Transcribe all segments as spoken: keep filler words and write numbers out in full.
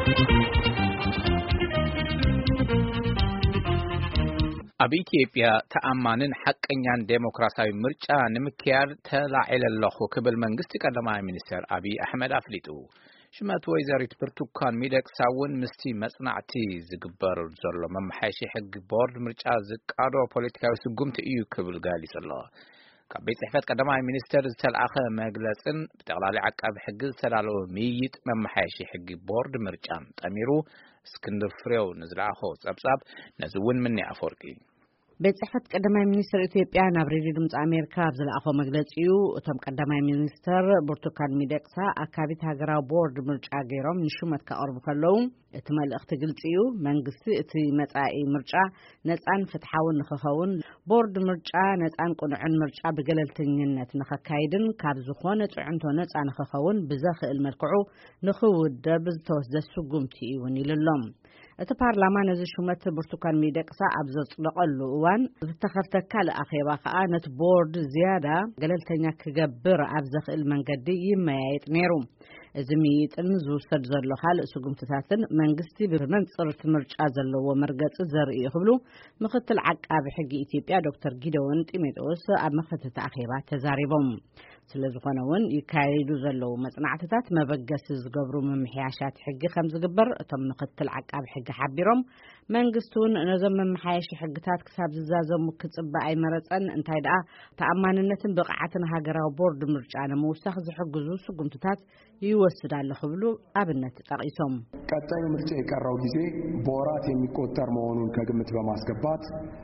ኣብ ኢትዮጵያ ተኣማንን ሓቀኛን ዴሞክራሲያዊ ምርጫ ንምክያድ ተላዒለ ኣለኹ ክብል መንግስቲ ቀዳማይ ሚኒስትር አብይ አሕመድ አፍሊጡ ሽመት ወይዘሪት ብርቱካን ሚደቅሳ እውን ምስቲ መጽናዕቲ ዝግበር ዘሎ መምሓይሽ ሕጊ ቦርድ ምርጫ ዝቃዶ ፖለቲካዊ ስጉምቲ እዩ ክብል ገሊጹ ኣሎ ካብ ቤት ጽሕፈት ቀዳማይ ሚኒስትር ዝተልኣኸ መግለጽን ብጠቕላላ ዓቃቢ ሕጊ ዝተዳለወ ምይይጥ መምሓይሽ ሕጊ ቦርድ ምርጫ ጠሚሩ እስክንድር ፍሬው ንዝለኣኾ ጸብጻብ ነዚ እውን ምንያ አፈወርቂ ቤት ጽሕፈት ቀዳማይ ሚኒስትር ኢትዮጵያ ናብ ሬድዮ ድምጽ አሜሪካ ብዝለኣኾ መግለጺኡ እቶም ቀዳማይ ሚኒስትር ብርቱካን ሚደቅሳ ኣካቢት ሃገራዊ ቦርድ ምርጫ ገይሮም ንሹመት ከቕርቡ ከለዉ እቲ መልእኽቲ ግልጽ እዩ መንግስቲ እቲ መጻኢ ምርጫ ነፃን ፍትሓውን ንኽኸውን ቦርድ ምርጫ ነፃን ቁኑዕን ምርጫ ብገለልተኝነት ንኸካይድን ካብ ዝኾነ ጽዕንቶ ነፃ ንኽኸውን ብዘኽእል መልክዑ ንኽውደብ ዝተወስደ ስጉምቲ እውን ኢሉሎም እቲ ፓርላማ ነዚ ሹመት ብርቱካን ሚደቅሳ ኣብ ዘጽደቐሉ እዋን ዝተኸፍተ ካልእ ኣኼባ ከዓ ነቲ ቦርድ ዝያዳ ገለልተኛ ክገብር ኣብ ዘኽእል መንገዲ ይመያየጥ ነይሩ እዚ ምይይጥን ዝውሰድ ዘሎ ካልእ ስጉምትታትን መንግስቲ ብመንጽርቲ ምርጫ ዘለዎ መርገጺ ዘርኢ ይኽብሉ ምክትል ዓቃቢ ሕጊ ኢትዮጵያ ዶክተር ጊደወን ጢሞቴዎስ ኣብ መክፈቲ ኣኼባ ተዛሪቦም ስለዝኾነ እውን ይካየዱ ዘለው መጽናዕትታት መበገሲ ዝገብሩ መምሕያሻት ሕጊ ከም ዝግበር እቶም ምክትል ዓቃቢ ሕጊ ሓቢሮም መንግስቱን ነዞም መምሕያሽ ሕግታት ክሳብ ዝዛዘሙ ክጽባእ ኣይመረጸን እንታይ ደኣ ተኣማንነትን ብቕዓትን ሃገራዊ ቦርድ ምርጫ ንምውሳኽ ዝሕግዙ ስጉምትታት ይወስድ ኣሎ ክብሉ ኣብነት ጠቂሶም ቀጣዩ ምርጫ የቀረው ጊዜ በወራት የሚቆጠር መሆኑን ከግምት በማስገባት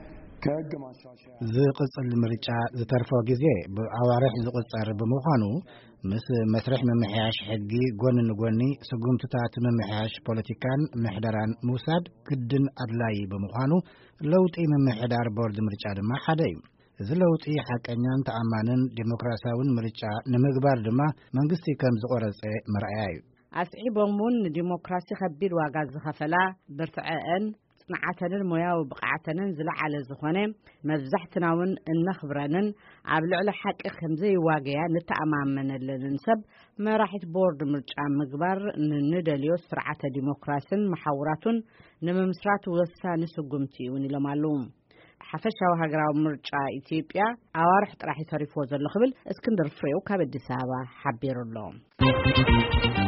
ከሕግ ማሻሻያ ዝቅጽል ምርጫ ዝተርፈው ጊዜ ብኣዋርሕ ዝቁጸር ብምዃኑ ምስ መስርሕ መምሕያሽ ሕጊ ጎኒ ንጎኒ ስጉምትታት መምሕያሽ ፖለቲካን ምሕደራን ምውሳድ ግድን ኣድላይ ብምዃኑ ለውጢ መምሕዳር ቦርድ ምርጫ ድማ ሓደ እዩ እዚ ለውጢ ሓቀኛን ተኣማንን ዲሞክራሲያውን ምርጫ ንምግባር ድማ መንግስቲ ከም ዝቆረጸ መርኣያ እዩ ኣስዒቦምን ዲሞክራሲ ከቢድ ዋጋ ዝኸፈላ ብርትዐን ጽንዓተንን ሞያዊ ብቕዓተንን ዝለዓለ ዝኾነ መብዛሕትናውን እነኽብረንን ኣብ ልዕሊ ሓቂ ከምዘይዋገያ ንተኣማመነለን ሰብ መራሒት ቦርድ ምርጫ ምግባር ንንደልዮ ስርዓተ ዲሞክራሲን መሓውራቱን ንምምስራት ወሳኒ ስጉምቲ እውን ኢሎም ኣለዉ ሓፈሻዊ ሃገራዊ ምርጫ ኢትዮጵያ ኣዋርሕ ጥራሕ ተሪፍዎ ዘሎ ክብል እስክንድር ፍሬው ካብ አዲስ አበባ ሓቢሩሎ